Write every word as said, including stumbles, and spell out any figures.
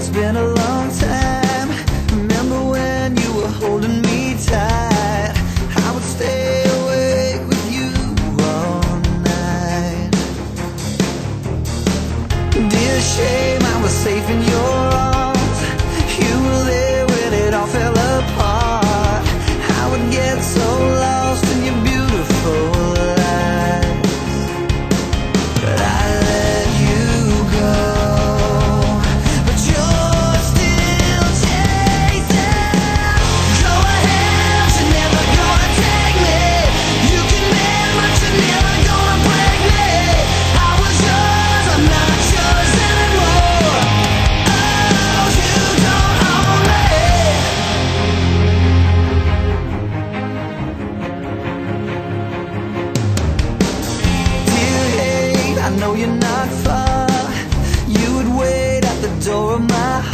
It's been a long time. Remember when you were holding me tight? I would stay awake with you all night. Dear shame, I was safe in your arms. You were there when it all fell apart. I would get so lost in your beautiful lies, but I let you go. But you're still chasing. Go ahead, you're never gonna take me. You can mend, but you're never gonna break me. I was yours, I'm not yours anymore. Oh, you don't own me. Dear hate, I know you're not far. You would wait at the door of my